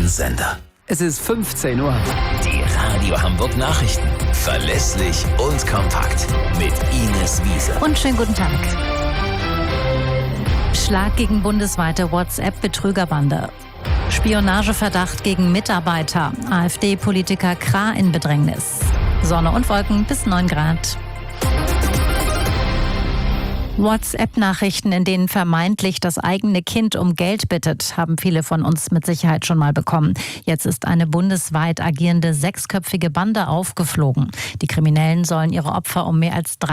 richtigen Sender. Es ist 15 Uhr. Die Radio Hamburg Nachrichten. Verlässlich und kompakt. Mit Ines Wiese. Und schönen guten Tag. Schlag gegen bundesweite WhatsApp-Betrügerbande. Spionageverdacht gegen Mitarbeiter. AfD-Politiker Krah in Bedrängnis. Sonne und Wolken bis 9 Grad. WhatsApp-Nachrichten, in denen vermeintlich das eigene Kind um Geld bittet, haben viele von uns mit Sicherheit schon mal bekommen. Jetzt ist eine bundesweit agierende 6-köpfige Bande aufgeflogen. Die Kriminellen sollen ihre Opfer um mehr als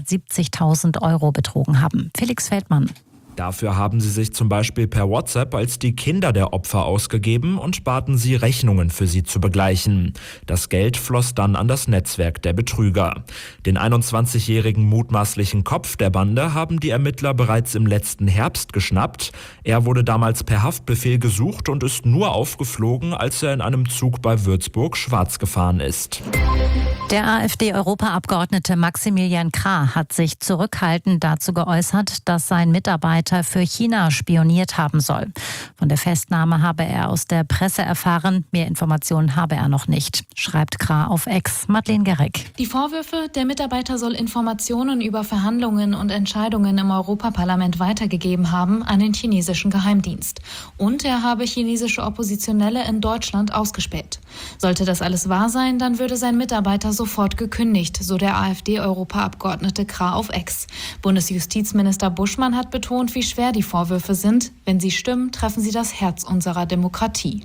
370.000 € betrogen haben. Felix Feldmann. Dafür haben sie sich zum Beispiel per WhatsApp als die Kinder der Opfer ausgegeben und baten sie, Rechnungen für sie zu begleichen. Das Geld floss dann an das Netzwerk der Betrüger. Den 21-jährigen mutmaßlichen Kopf der Bande haben die Ermittler bereits im letzten Herbst geschnappt. Er wurde damals per Haftbefehl gesucht und ist nur aufgeflogen, als er in einem Zug bei Würzburg schwarz gefahren ist. Der AfD-Europaabgeordnete Maximilian Krah hat sich zurückhaltend dazu geäußert, dass sein Mitarbeiter für China spioniert haben soll. Von der Festnahme habe er aus der Presse erfahren. Mehr Informationen habe er noch nicht, schreibt Krah auf X. Madeleine Gerek. Die Vorwürfe, der Mitarbeiter soll Informationen über Verhandlungen und Entscheidungen im Europaparlament weitergegeben haben an den chinesischen Geheimdienst. Und er habe chinesische Oppositionelle in Deutschland ausgespäht. Sollte das alles wahr sein, dann würde sein Mitarbeiter sofort gekündigt, so der AfD-Europaabgeordnete Krah auf X. Bundesjustizminister Buschmann hat betont, wie schwer die Vorwürfe sind. Wenn sie stimmen, treffen sie das Herz unserer Demokratie.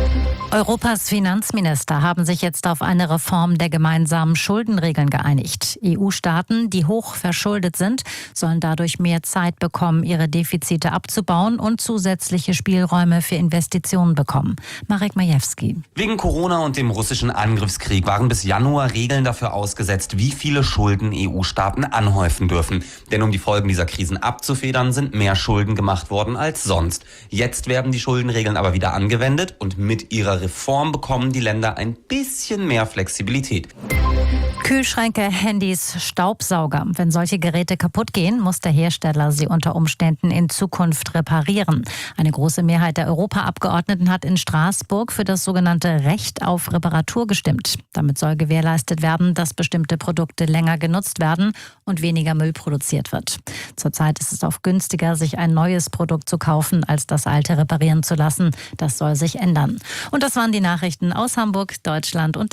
Europas Finanzminister haben sich jetzt auf eine Reform der gemeinsamen Schuldenregeln geeinigt. EU-Staaten, die hoch verschuldet sind, sollen dadurch mehr Zeit bekommen, ihre Defizite abzubauen und zusätzliche Spielräume für Investitionen bekommen. Marek Majewski. Wegen Corona und dem russischen Angriffskrieg waren bis Januar Regeln dafür ausgesetzt, wie viele Schulden EU-Staaten anhäufen dürfen. Denn um die Folgen dieser Krisen abzufedern, sind mehr Schulden gemacht worden als sonst. Jetzt werden die Schuldenregeln aber wieder angewendet und mit ihrer Reform bekommen die Länder ein bisschen mehr Flexibilität. Kühlschränke, Handys, Staubsauger. Wenn solche Geräte kaputt gehen, muss der Hersteller sie unter Umständen in Zukunft reparieren. Eine große Mehrheit der Europaabgeordneten hat in Straßburg für das sogenannte Recht auf Reparatur gestimmt. Damit soll gewährleistet werden, dass bestimmte Produkte länger genutzt werden und weniger Müll produziert wird. Zurzeit ist es oft günstiger, sich ein neues Produkt zu kaufen, als das alte reparieren zu lassen. Das soll sich ändern. Und das waren die Nachrichten aus Hamburg, Deutschland und